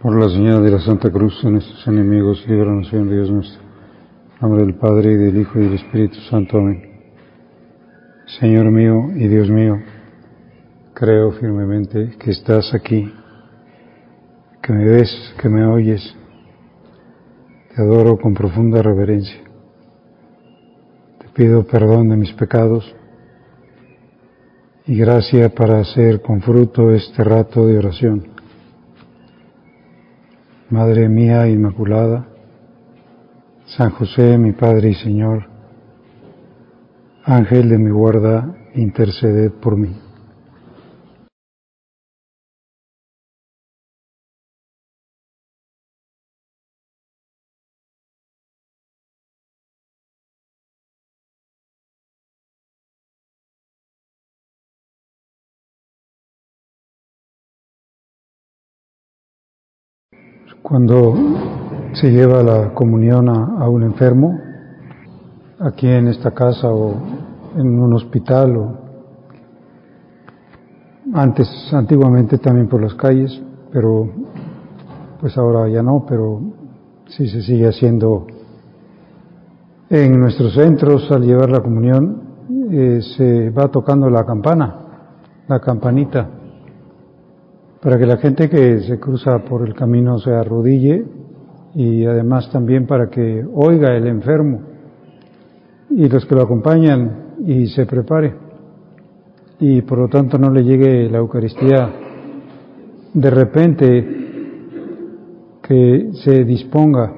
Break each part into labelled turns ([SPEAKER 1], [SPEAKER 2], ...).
[SPEAKER 1] Por la señal de la Santa Cruz de nuestros enemigos, líbranos, Señor Dios nuestro. En nombre del Padre, y del Hijo, y del Espíritu Santo. Amén. Señor mío y Dios mío, creo firmemente que estás aquí, que me ves, que me oyes. Te adoro con profunda reverencia. Te pido perdón de mis pecados y gracia para hacer con fruto este rato de oración. Madre mía Inmaculada, San José, mi Padre y Señor, Ángel de mi guarda, interceded por mí. Cuando se lleva la comunión a un enfermo, aquí en esta casa o en un hospital, o antiguamente también por las calles, pero pues ahora ya no, pero sí se sigue haciendo en nuestros centros. Al llevar la comunión se va tocando la campana, la campanita, para que la gente que se cruza por el camino se arrodille y además también para que oiga el enfermo y los que lo acompañan y se prepare y por lo tanto no le llegue la Eucaristía de repente, que se disponga.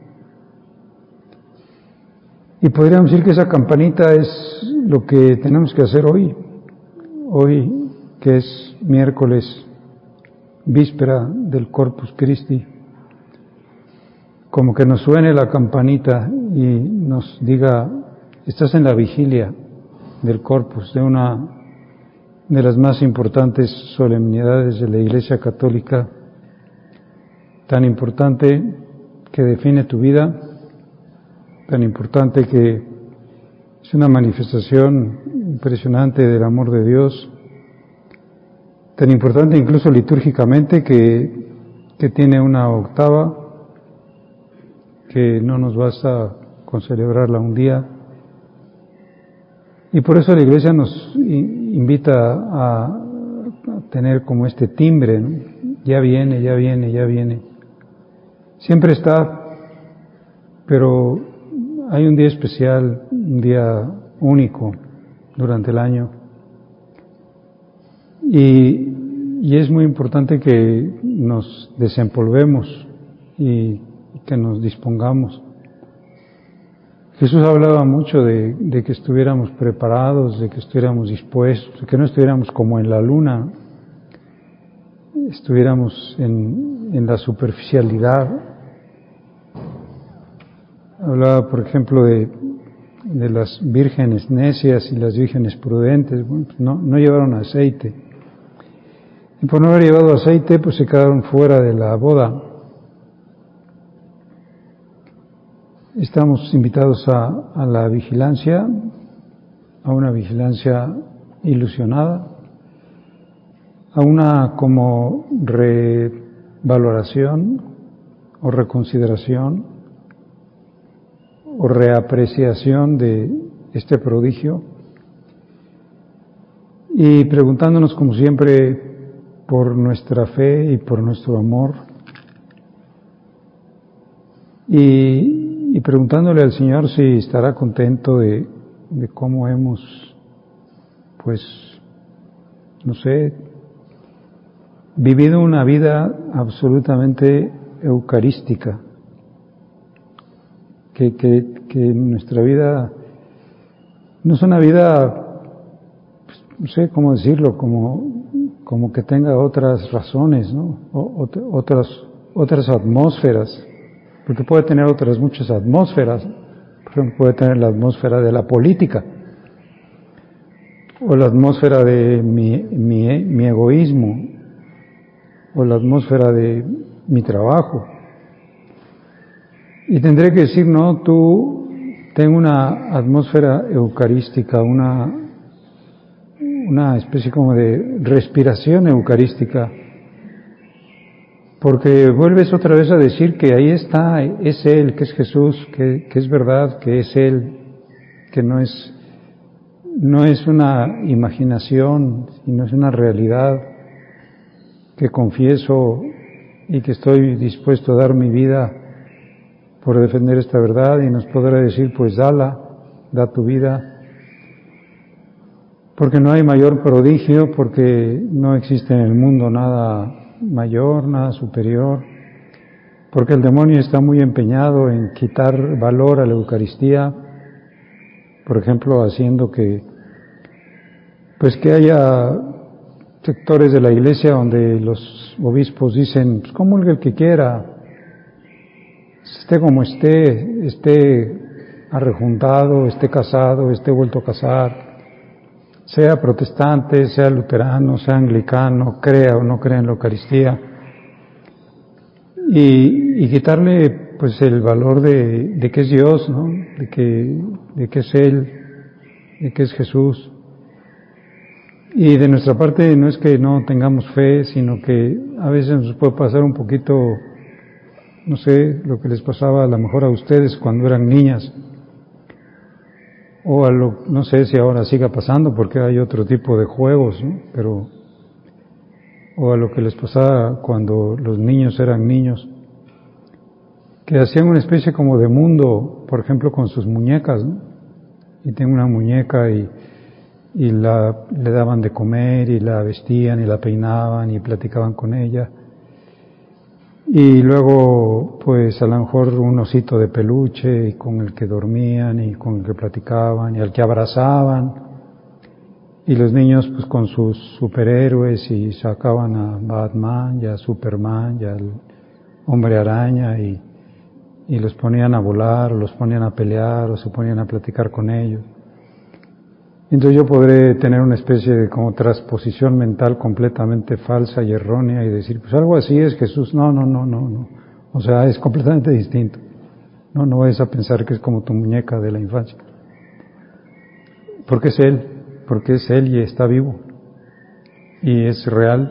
[SPEAKER 1] Y podríamos decir que esa campanita es lo que tenemos que hacer hoy que es miércoles, víspera del Corpus Christi, como que nos suene la campanita y nos diga: estás en la vigilia del Corpus, de una de las más importantes solemnidades de la Iglesia Católica, tan importante que define tu vida, tan importante que es una manifestación impresionante del amor de Dios, tan importante incluso litúrgicamente que tiene una octava, que no nos basta con celebrarla un día. Y por eso la Iglesia nos invita a tener como este timbre, ¿no? Ya viene, ya viene, ya viene. Siempre está, pero hay un día especial, un día único durante el año. Y es muy importante que nos desempolvemos y que nos dispongamos. Jesús hablaba mucho de que estuviéramos preparados, de que estuviéramos dispuestos, de que no estuviéramos como en la luna, estuviéramos en la superficialidad. Hablaba, por ejemplo, de las vírgenes necias y las vírgenes prudentes. Bueno, pues no llevaron aceite. Y por no haber llevado aceite, pues se quedaron fuera de la boda. Estamos invitados a la vigilancia, a una vigilancia ilusionada, a una como revaloración o reconsideración o reapreciación de este prodigio, y preguntándonos como siempre por nuestra fe y por nuestro amor, y preguntándole al Señor si estará contento de cómo hemos, pues, no sé, vivido una vida absolutamente eucarística, que nuestra vida no es una vida, pues, no sé cómo decirlo, como que tenga otras razones, ¿no? Otras atmósferas, porque puede tener otras muchas atmósferas. Por ejemplo, puede tener la atmósfera de la política, o la atmósfera de mi egoísmo, o la atmósfera de mi trabajo. Y tendré que decir: no, tú ten una atmósfera eucarística, una especie como de respiración eucarística, porque vuelves otra vez a decir que ahí está, es Él, que es Jesús, que es verdad, que es Él, que no es una imaginación, sino es una realidad, que confieso y que estoy dispuesto a dar mi vida por defender esta verdad, y nos podrá decir, pues da tu vida, porque no hay mayor prodigio, porque no existe en el mundo nada mayor, nada superior, porque el demonio está muy empeñado en quitar valor a la Eucaristía, por ejemplo, haciendo que haya sectores de la Iglesia donde los obispos dicen, pues comulgue el que quiera, esté como esté arrejuntado, esté casado, esté vuelto a casar, sea protestante, sea luterano, sea anglicano, crea o no crea en la Eucaristía, y quitarle pues el valor de que es Dios, ¿no? de que es Él, de que es Jesús. Y de nuestra parte no es que no tengamos fe, sino que a veces nos puede pasar un poquito, no sé, lo que les pasaba a lo mejor a ustedes cuando eran niñas, o no sé si ahora siga pasando porque hay otro tipo de juegos, ¿no? Pero, o a lo que les pasaba cuando los niños eran niños, que hacían una especie como de mundo, por ejemplo con sus muñecas, ¿no? Y tengo una muñeca y le daban de comer y la vestían y la peinaban y platicaban con ella, y luego pues a lo mejor un osito de peluche y con el que dormían y con el que platicaban y al que abrazaban, y los niños pues con sus superhéroes y sacaban a Batman y a Superman y al Hombre Araña y los ponían a volar, o los ponían a pelear, o se ponían a platicar con ellos. Entonces yo podré tener una especie de como transposición mental completamente falsa y errónea y decir, pues algo así es Jesús. No. O sea, es completamente distinto. No vayas a pensar que es como tu muñeca de la infancia. Porque es Él y está vivo. Y es real.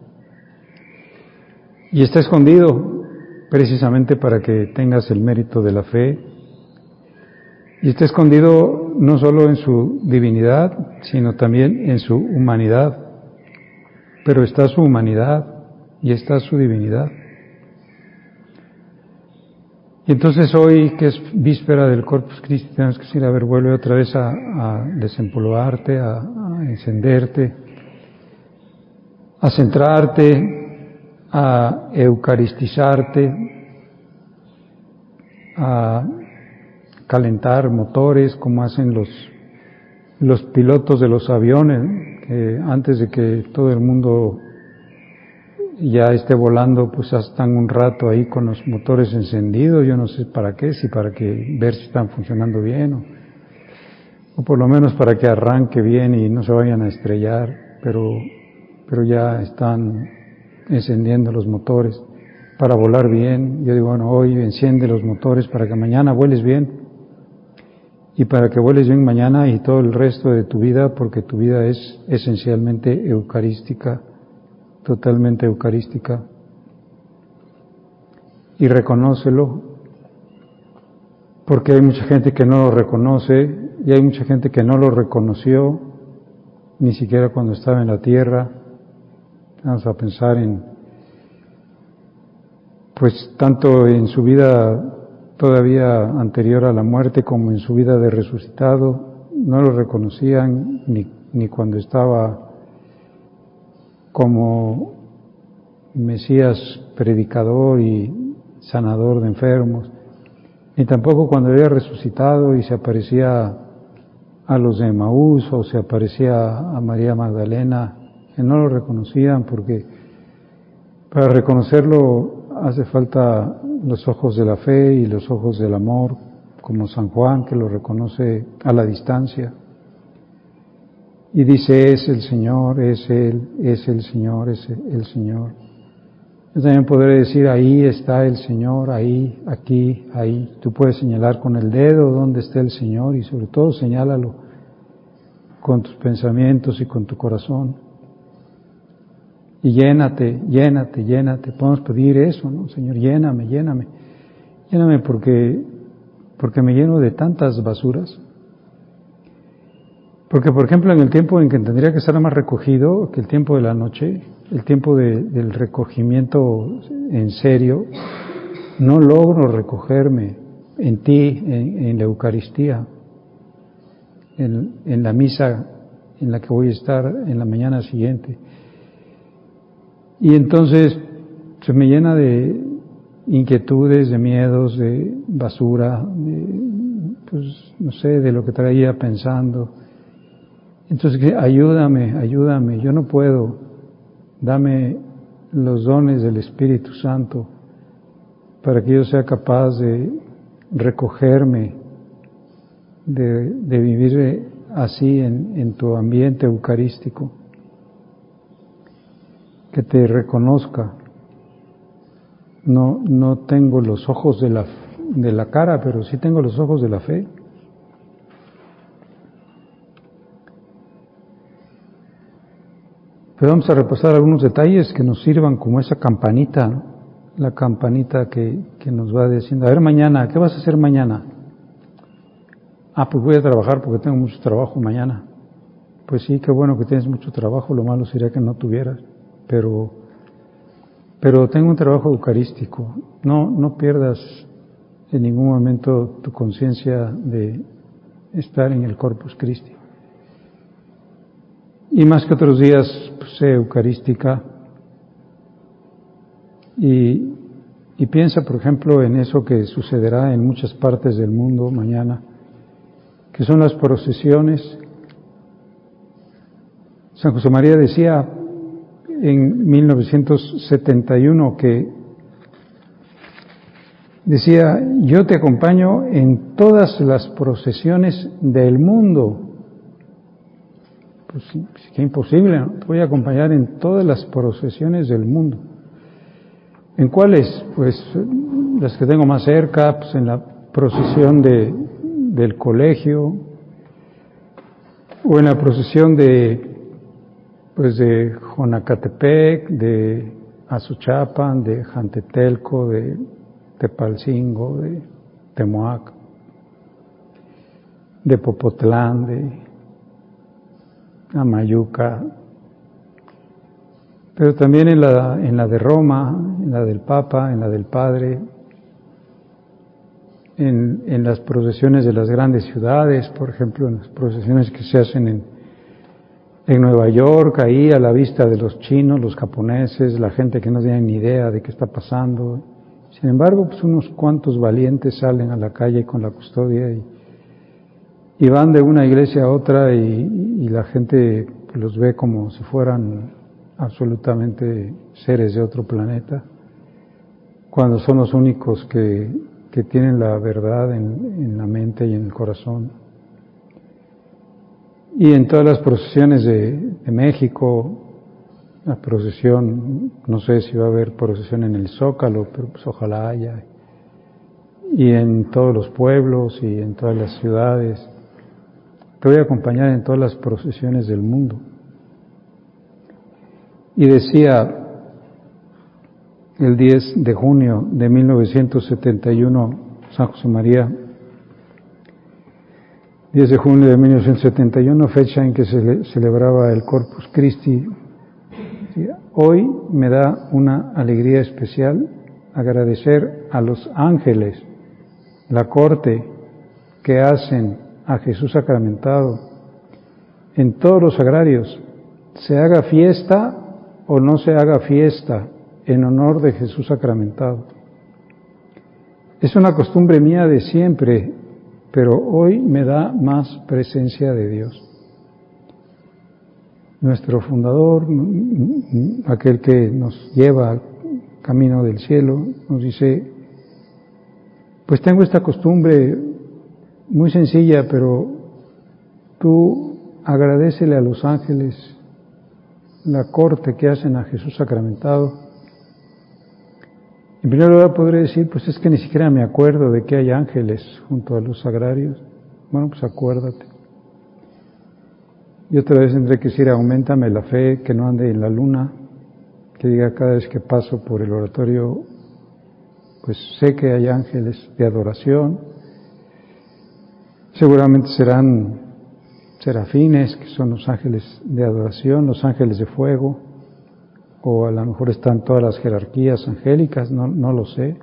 [SPEAKER 1] Y está escondido precisamente para que tengas el mérito de la fe. Y está escondido no solo en su divinidad, sino también en su humanidad. Pero está su humanidad y está su divinidad. Y entonces hoy, que es víspera del Corpus Christi, tenemos que decir, a ver, vuelve otra vez a desempolvarte, a encenderte, a centrarte, a eucaristizarte, a calentar motores como hacen los pilotos de los aviones, que antes de que todo el mundo ya esté volando, pues están un rato ahí con los motores encendidos, yo no sé para qué, si para que ver si están funcionando bien o por lo menos para que arranque bien y no se vayan a estrellar, pero ya están encendiendo los motores para volar bien. Yo digo, bueno, hoy enciende los motores para que mañana vueles bien, y para que vueles bien mañana y todo el resto de tu vida, porque tu vida es esencialmente eucarística, totalmente eucarística. Y reconócelo, porque hay mucha gente que no lo reconoce, y hay mucha gente que no lo reconoció, ni siquiera cuando estaba en la tierra. Vamos a pensar pues tanto en su vida todavía anterior a la muerte como en su vida de resucitado, no lo reconocían ni cuando estaba como Mesías predicador y sanador de enfermos, ni tampoco cuando había resucitado y se aparecía a los de Emaús o se aparecía a María Magdalena, que no lo reconocían, porque para reconocerlo hace falta los ojos de la fe y los ojos del amor, como San Juan, que lo reconoce a la distancia y dice, es el Señor, es Él, es el Señor, es el Señor. Yo también podré decir, ahí está el Señor, ahí, aquí, ahí. Tú puedes señalar con el dedo dónde está el Señor, y sobre todo señálalo con tus pensamientos y con tu corazón. y llénate, llénate, llénate. Podemos pedir eso, ¿no? Señor, lléname, lléname. Lléname porque me lleno de tantas basuras. Porque, por ejemplo, en el tiempo en que tendría que estar más recogido, que el tiempo de la noche, el tiempo del recogimiento en serio, no logro recogerme en ti, en la Eucaristía, en la misa en la que voy a estar en la mañana siguiente. Y entonces se me llena de inquietudes, de miedos, de basura, pues no sé, de lo que traía pensando. Entonces, ayúdame, yo no puedo. Dame los dones del Espíritu Santo para que yo sea capaz de recogerme, de vivir así en tu ambiente eucarístico, que te reconozca. No tengo los ojos de la cara, pero sí tengo los ojos de la fe. Pero vamos a repasar algunos detalles que nos sirvan como esa campanita, ¿no? La campanita que nos va diciendo, a ver mañana, ¿qué vas a hacer mañana? Pues voy a trabajar porque tengo mucho trabajo mañana. Pues sí, qué bueno que tienes mucho trabajo, lo malo sería que no tuvieras, pero tengo un trabajo eucarístico. No pierdas en ningún momento tu conciencia de estar en el Corpus Christi. Y más que otros días, pues, sé eucarística y piensa, por ejemplo, en eso que sucederá en muchas partes del mundo mañana, que son las procesiones. San José María decía en 1971 decía, yo te acompaño en todas las procesiones del mundo. Pues sí, qué imposible, ¿no? Te voy a acompañar en todas las procesiones del mundo. ¿En cuáles? Pues las que tengo más cerca, pues en la procesión del colegio, o en la procesión de Jonacatepec, de Azuchapan, de Jantetelco, de Tepalcingo, de Temoac, de Popotlán, de Amayuca, pero también en la de Roma, en la del Papa, en la del Padre, en las procesiones de las grandes ciudades, por ejemplo, en las procesiones que se hacen en Nueva York, ahí a la vista de los chinos, los japoneses, la gente que no tiene ni idea de qué está pasando. Sin embargo, pues unos cuantos valientes salen a la calle con la custodia y van de una iglesia a otra y la gente los ve como si fueran absolutamente seres de otro planeta, cuando son los únicos que tienen la verdad en la mente y en el corazón. Y en todas las procesiones de México, la procesión, no sé si va a haber procesión en el Zócalo, pero pues ojalá haya, y en todos los pueblos y en todas las ciudades. Te voy a acompañar en todas las procesiones del mundo. Y decía el 10 de junio de 1971 San José María, 10 de junio de 1971, fecha en que se celebraba el Corpus Christi. Hoy me da una alegría especial agradecer a los ángeles la corte que hacen a Jesús sacramentado en todos los sagrarios, se haga fiesta o no se haga fiesta en honor de Jesús sacramentado. Es una costumbre mía de siempre, pero hoy me da más presencia de Dios. Nuestro fundador, aquel que nos lleva al camino del cielo, nos dice, pues tengo esta costumbre muy sencilla, pero tú agradécele a los ángeles la corte que hacen a Jesús sacramentado. En primer lugar podré decir, pues es que ni siquiera me acuerdo de que hay ángeles junto a los sagrarios. Bueno, pues acuérdate. Y otra vez tendré que decir, auméntame la fe, que no ande en la luna, que diga cada vez que paso por el oratorio, pues sé que hay ángeles de adoración. Seguramente serán serafines, que son los ángeles de adoración, los ángeles de fuego, o a lo mejor están todas las jerarquías angélicas, no lo sé.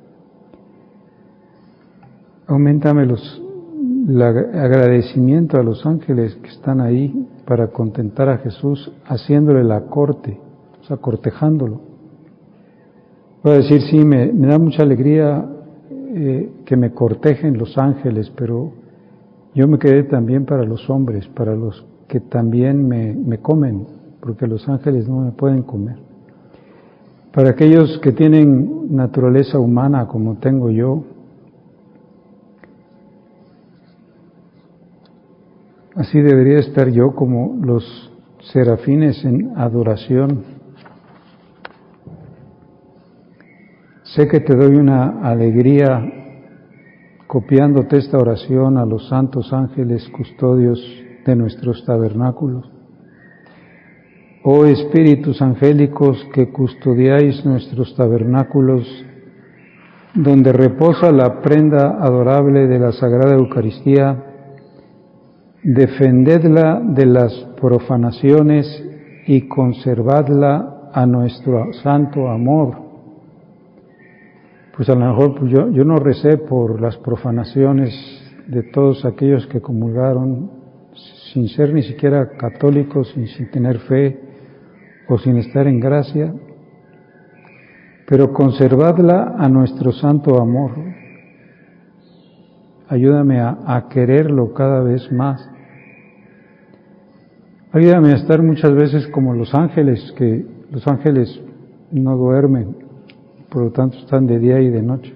[SPEAKER 1] Auméntame el agradecimiento a los ángeles que están ahí para contentar a Jesús, haciéndole la corte, o sea, cortejándolo. Voy a decir, sí, me da mucha alegría que me cortejen los ángeles, pero yo me quedé también para los hombres, para los que también me comen, porque los ángeles no me pueden comer. Para aquellos que tienen naturaleza humana como tengo yo, así debería estar yo como los serafines en adoración. Sé que te doy una alegría copiándote esta oración a los santos ángeles custodios de nuestros tabernáculos. Oh espíritus angélicos que custodiáis nuestros tabernáculos, donde reposa la prenda adorable de la Sagrada Eucaristía, defendedla de las profanaciones y conservadla a nuestro santo amor. Pues a lo mejor pues yo no recé por las profanaciones de todos aquellos que comulgaron sin ser ni siquiera católicos y sin tener fe o sin estar en gracia, pero conservadla a nuestro santo amor. Ayúdame a quererlo cada vez más. Ayúdame a estar muchas veces como los ángeles, que los ángeles no duermen, por lo tanto están de día y de noche.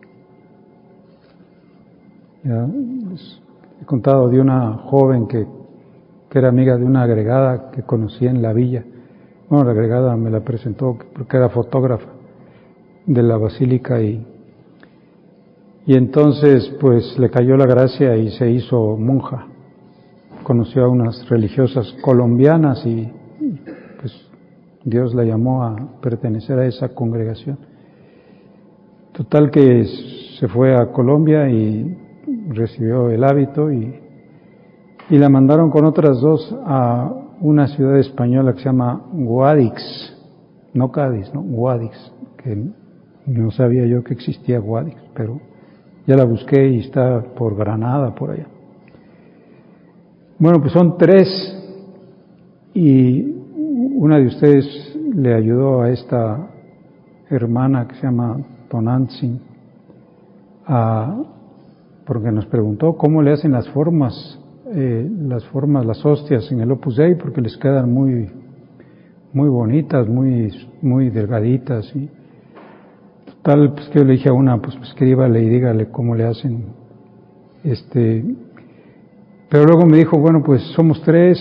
[SPEAKER 1] Ya les he contado de una joven que era amiga de una agregada que conocí en la villa. Bueno, la agregada me la presentó porque era fotógrafa de la basílica y entonces pues le cayó la gracia y se hizo monja. Conoció a unas religiosas colombianas y pues Dios la llamó a pertenecer a esa congregación. Total que se fue a Colombia y recibió el hábito y la mandaron con otras dos a una ciudad española que se llama Guadix, no Cádiz, no, Guadix, que no sabía yo que existía Guadix, pero ya la busqué y está por Granada, por allá. Bueno, pues son 3 y una de ustedes le ayudó a esta hermana que se llama Tonantzin, porque nos preguntó cómo le hacen las formas, las hostias en el Opus Dei, porque les quedan muy bonitas, muy delgaditas. Y tal, pues que yo le dije a una, pues escríbale y dígale cómo le hacen. Pero luego me dijo, bueno, pues somos 3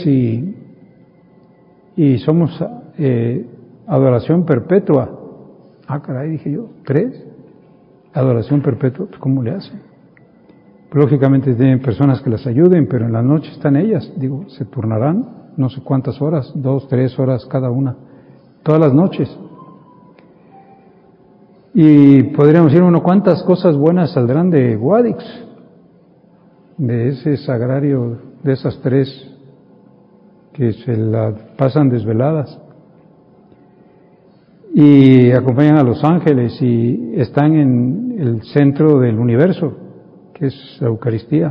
[SPEAKER 1] y somos adoración perpetua. Ah, caray, dije yo, 3, adoración perpetua, pues ¿cómo le hacen? Lógicamente tienen personas que las ayuden, pero en la noche están ellas, digo, se turnarán no sé cuántas horas, 2, 3 horas cada una, todas las noches. Y podríamos decir, bueno, ¿cuántas cosas buenas saldrán de Guadix? De ese sagrario, de esas 3 que se la pasan desveladas. Y acompañan a los ángeles y están en el centro del universo, que es la Eucaristía.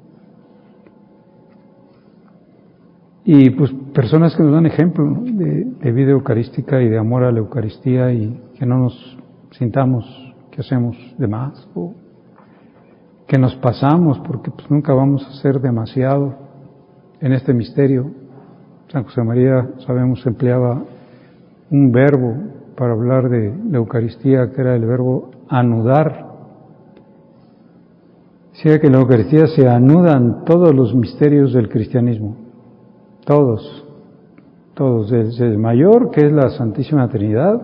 [SPEAKER 1] Y pues personas que nos dan ejemplo, ¿no?, de vida eucarística y de amor a la Eucaristía, y que no nos sintamos que hacemos de más o que nos pasamos, porque pues nunca vamos a hacer demasiado en este misterio. San José María, sabemos, empleaba un verbo para hablar de la Eucaristía, que era el verbo anudar. Decía que en la Eucaristía se anudan todos los misterios del cristianismo, todos, desde el mayor, que es la Santísima Trinidad,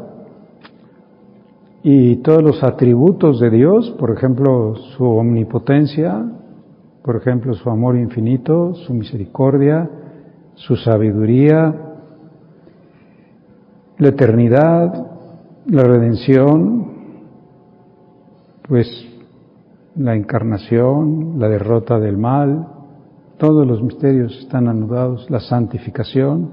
[SPEAKER 1] y todos los atributos de Dios, por ejemplo, su omnipotencia, por ejemplo, su amor infinito, su misericordia, su sabiduría, la eternidad, la redención, pues la encarnación, la derrota del mal, todos los misterios están anudados, la santificación,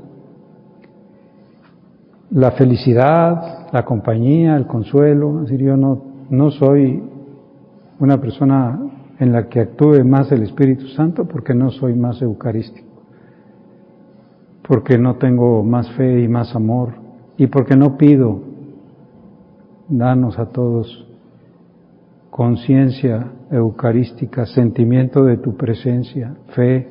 [SPEAKER 1] la felicidad, la compañía, el consuelo. Es decir, yo no soy una persona en la que actúe más el Espíritu Santo porque no soy más eucarístico, porque no tengo más fe y más amor, y porque no pido, danos a todos conciencia eucarística, sentimiento de tu presencia, fe,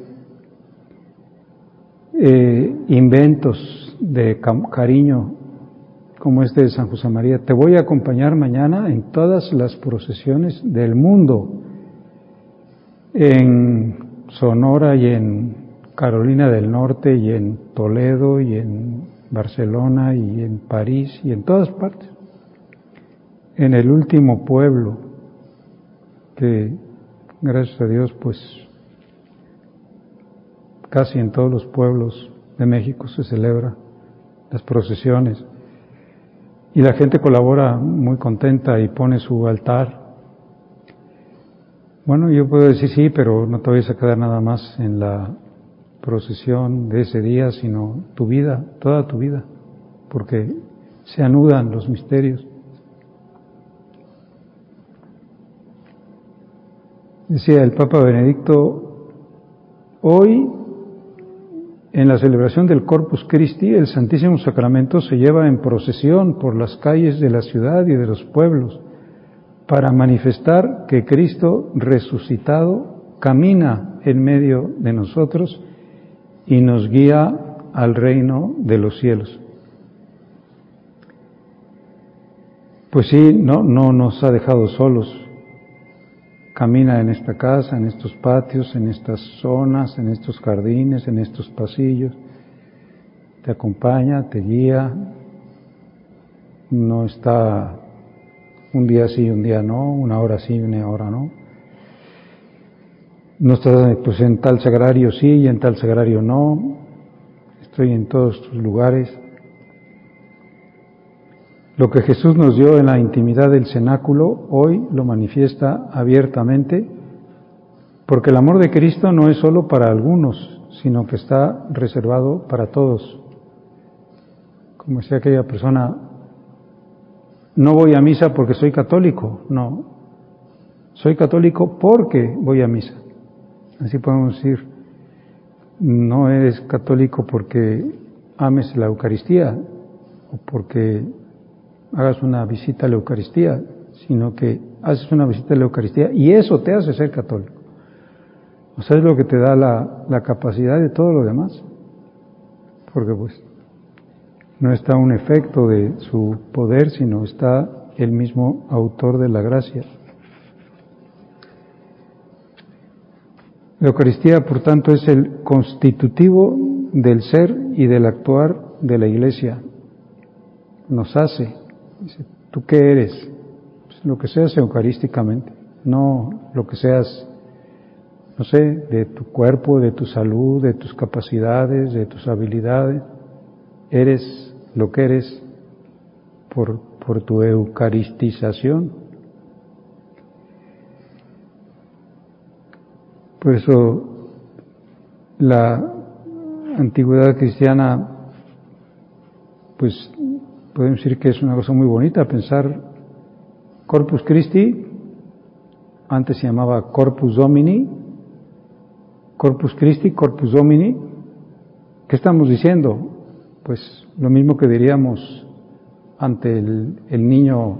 [SPEAKER 1] inventos de cariño como este de San José María. Te voy a acompañar mañana en todas las procesiones del mundo, en Sonora y en Carolina del Norte y en Toledo y en Barcelona y en París y en todas partes. En el último pueblo, que gracias a Dios pues casi en todos los pueblos de México se celebra las procesiones y la gente colabora muy contenta y pone su altar. Bueno, yo puedo decir sí, pero no te vayas a quedar nada más en la procesión de ese día, sino tu vida, toda tu vida, porque se anudan los misterios. Decía el Papa Benedicto, hoy en la celebración del Corpus Christi, el Santísimo Sacramento se lleva en procesión por las calles de la ciudad y de los pueblos para manifestar que Cristo resucitado camina en medio de nosotros y nos guía al reino de los cielos. Pues sí, no nos ha dejado solos. Camina en esta casa, en estos patios, en estas zonas, en estos jardines, en estos pasillos. Te acompaña, te guía. No está un día sí, un día no, una hora sí, una hora no. No está pues en tal sagrario sí y en tal sagrario no. Estoy en todos tus lugares. Lo que Jesús nos dio en la intimidad del cenáculo, hoy lo manifiesta abiertamente, porque el amor de Cristo no es solo para algunos, sino que está reservado para todos. Como decía aquella persona, no voy a misa porque soy católico, no, soy católico porque voy a misa. Así podemos decir, no eres católico porque ames la Eucaristía o porque hagas una visita a la Eucaristía, sino que haces una visita a la Eucaristía y eso te hace ser católico. O sea, es lo que te da la capacidad de todo lo demás, porque pues no está un efecto de su poder, sino está el mismo autor de la gracia. La Eucaristía, por tanto, es el constitutivo del ser y del actuar de la Iglesia. Nos hace. Dice, ¿tú qué eres? Pues lo que seas eucarísticamente, no lo que seas, no sé, de tu cuerpo, de tu salud, de tus capacidades, de tus habilidades. Eres lo que eres por tu eucaristización. Por eso la antigüedad cristiana, pues podemos decir que es una cosa muy bonita pensar Corpus Christi, antes se llamaba Corpus Domini, Corpus Christi, Corpus Domini. ¿Qué estamos diciendo? Pues lo mismo que diríamos ante el niño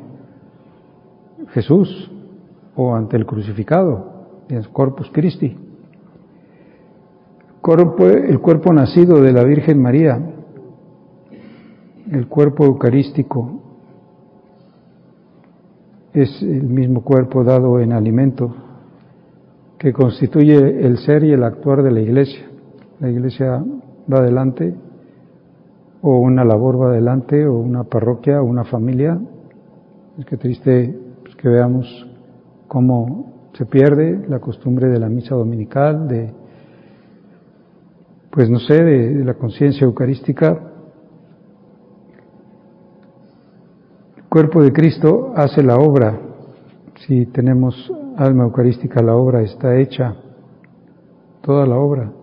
[SPEAKER 1] Jesús o ante el crucificado, es Corpus Christi. El cuerpo nacido de la Virgen María, el cuerpo eucarístico, es el mismo cuerpo dado en alimento que constituye el ser y el actuar de la Iglesia. La Iglesia va adelante, o una labor va adelante, o una parroquia, o una familia. Es que triste pues, que veamos cómo se pierde la costumbre de la misa dominical, de la conciencia eucarística. cuerpo de Cristo hace la obra. Si tenemos alma eucarística, la obra está hecha, toda la obra.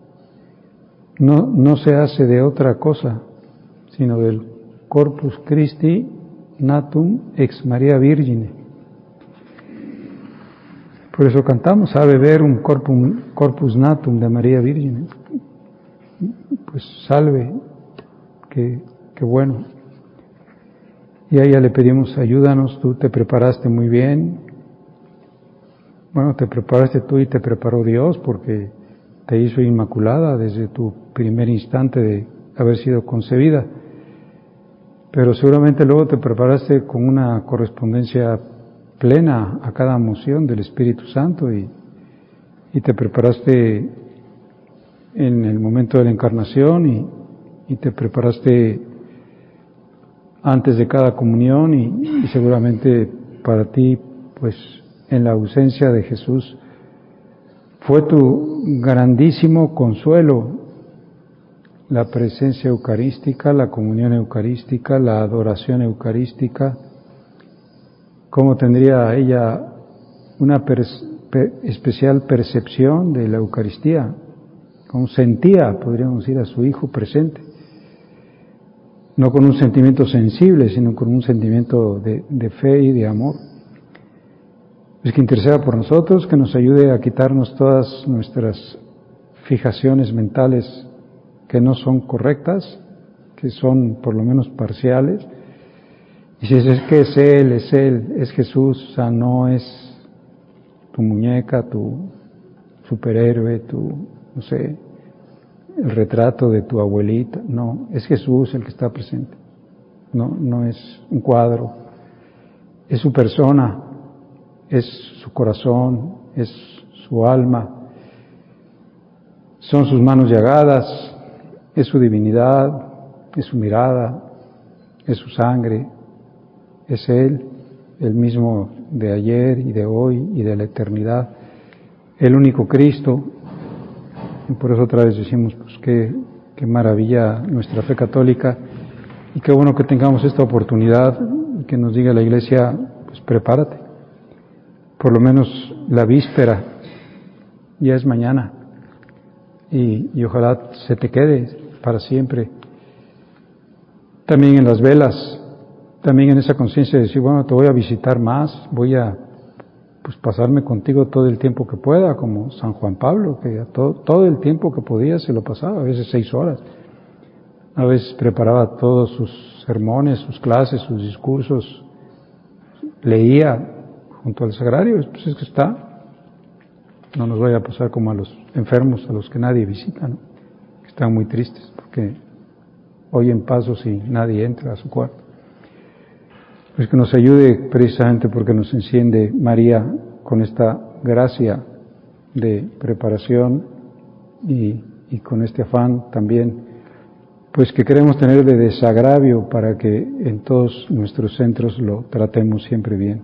[SPEAKER 1] No se hace de otra cosa, sino del Corpus Christi natum ex Maria Virgine. Por eso cantamos, a beber un corpus natum de María Virgine. Pues salve, qué bueno. Y a ella le pedimos, ayúdanos, tú te preparaste muy bien. Bueno, te preparaste tú y te preparó Dios porque te hizo inmaculada desde tu primer instante de haber sido concebida. Pero seguramente luego te preparaste con una correspondencia plena a cada moción del Espíritu Santo y te preparaste en el momento de la encarnación y te preparaste antes de cada comunión y seguramente para ti, pues en la ausencia de Jesús, fue tu grandísimo consuelo la presencia eucarística, la comunión eucarística, la adoración eucarística. ¿Cómo tendría ella una especial percepción de la Eucaristía? ¿Cómo sentía, podríamos decir, a su Hijo presente? No con un sentimiento sensible, sino con un sentimiento de fe y de amor. Es que interceda por nosotros, que nos ayude a quitarnos todas nuestras fijaciones mentales que no son correctas, que son por lo menos parciales. Y si es que es Él, es Jesús, o sea, no es tu muñeca, tu superhéroe, no sé, el retrato de tu abuelita, no, es Jesús el que está presente, no es un cuadro, es su persona, es su corazón, es su alma, son sus manos llagadas, es su divinidad, es su mirada, es su sangre, es Él, el mismo de ayer y de hoy y de la eternidad, el único Cristo. Y por eso otra vez decimos, pues qué maravilla nuestra fe católica y qué bueno que tengamos esta oportunidad y que nos diga la Iglesia, pues prepárate, por lo menos la víspera, ya es mañana y ojalá se te quede para siempre. También en las velas, también en esa conciencia de decir, bueno, te voy a visitar más, voy a pues pasarme contigo todo el tiempo que pueda, como San Juan Pablo, que todo el tiempo que podía se lo pasaba, a veces 6 horas, a veces preparaba todos sus sermones, sus clases, sus discursos, leía junto al sagrario, pues es que no nos vaya a pasar como a los enfermos, a los que nadie visita, ¿no? Que están muy tristes porque oyen pasos y nadie entra a su cuarto. Pues que nos ayude precisamente porque nos enciende María con esta gracia de preparación y con este afán también, pues que queremos tener de desagravio para que en todos nuestros centros lo tratemos siempre bien.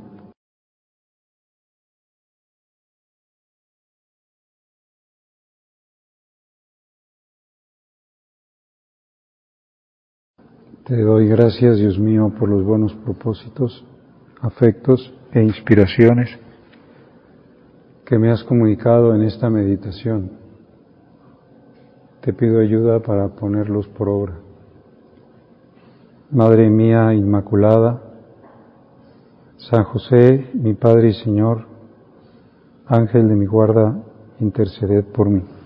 [SPEAKER 1] Te doy gracias, Dios mío, por los buenos propósitos, afectos e inspiraciones que me has comunicado en esta meditación. Te pido ayuda para ponerlos por obra. Madre mía Inmaculada, San José, mi Padre y Señor, Ángel de mi guarda, interceded por mí.